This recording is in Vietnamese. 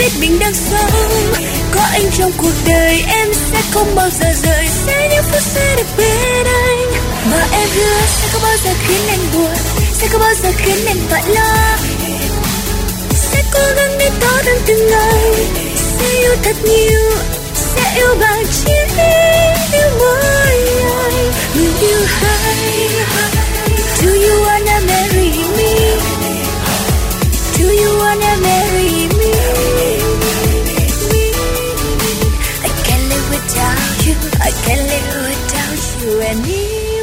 biết mình đang sống. Có anh trong cuộc đời em sẽ không bao giờ rời, sẽ những phút sẽ được bên anh. Và em hứa sẽ không bao giờ khiến anh buồn, sẽ không bao giờ khiến anh phải lo. Sẽ cố gắng để tốt hơn từng ngày, sẽ yêu thật nhiều, sẽ yêu bằng chính yêu mỗi ngày. Người yêu hay, do you wanna marry me? Do you wanna marry me? I can't live without you, I can't live without you and me.